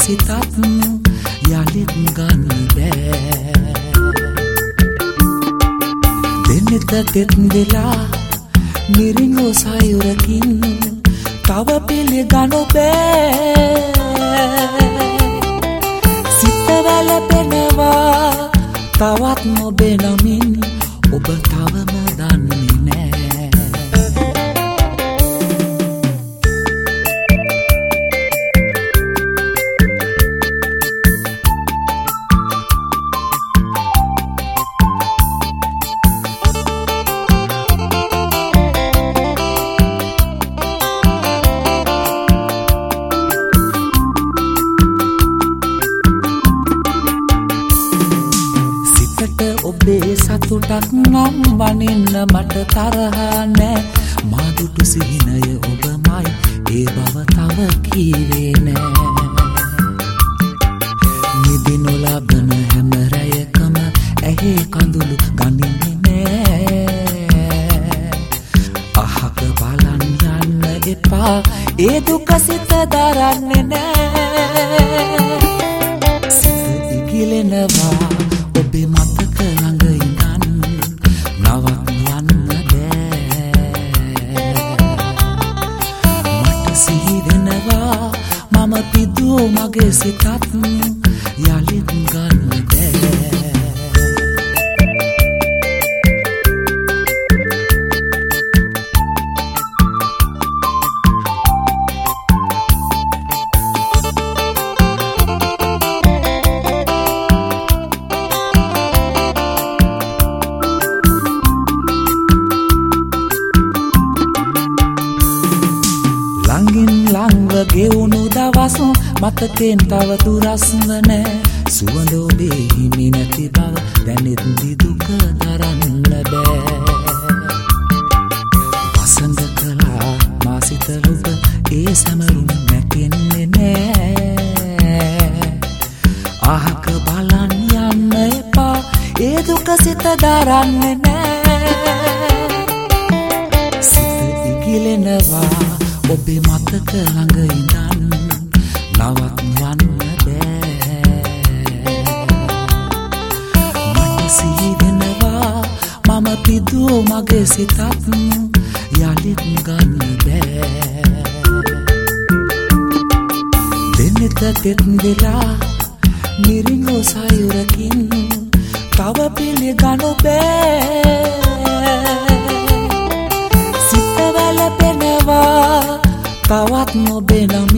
සිතත් යලිත් ගන්න බෑ. දෙනෙත තෙත් වෙලා මිරිඟු සයුරකින් තව පිළිගනු බෑ. සිත වැළපෙනවා තවත් නොබේ නමින් ඔබ තවම දන්නේ නෑ. ඔබේ සතුටක් නම් වනින්න මට තරහා නෑ. මාදුටු සිහිනය ඔබමයි ඒ බව තව කීවේ නෑ. නිදිනු ලබන හැම රැයකම ඇහි කඳුළු ගනින්නේ නෑ. අහක බලන් යන්න එපා ඒ දුක සිත දරන්නේ නෑ. සිත ඉගිලෙනවා ඔබේ මතක ළඟ ඉඳන් නවත්වන්න බෑ. මට සිහි වෙනවා මම පිදූ මගේ සිතත් යලිත් ගන්න බෑ. ලංව ගෙවුණු දවස් මතකෙන් තව දුරස්ව නෑ. සුවඳ ඔබේ හිමි නැති බව දැනෙත් දුක දරන්න බෑ. වසඟ කළා මා සිත ලොබ ඒ සැමරුම් නැකෙන්නේ නෑ. අහක බලන් යන්න එපා ඒ දුක සිත දරන්නේ නෑ. සිත ඉගිලෙනවා ඔබේ මතක ළඟ ඉඳන් නවත්වන්න බෑ. මට සිහි වෙනවා මම පිදූ මගේ සිතත් යලිත් ගන්න බෑ. දෙනෙත තෙත් වෙලා මිරිඟු සයුරකින් තව පිළිගනු බෑ. සිත වැළපෙනවා තවත් නොබේ නම්